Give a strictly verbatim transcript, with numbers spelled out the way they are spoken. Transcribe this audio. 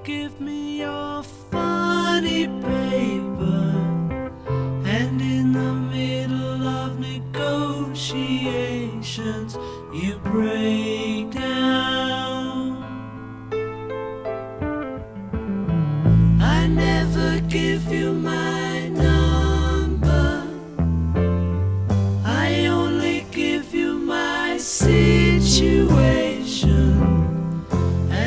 give me your funny paper, and in the middle of negotiations you break down. I never give you my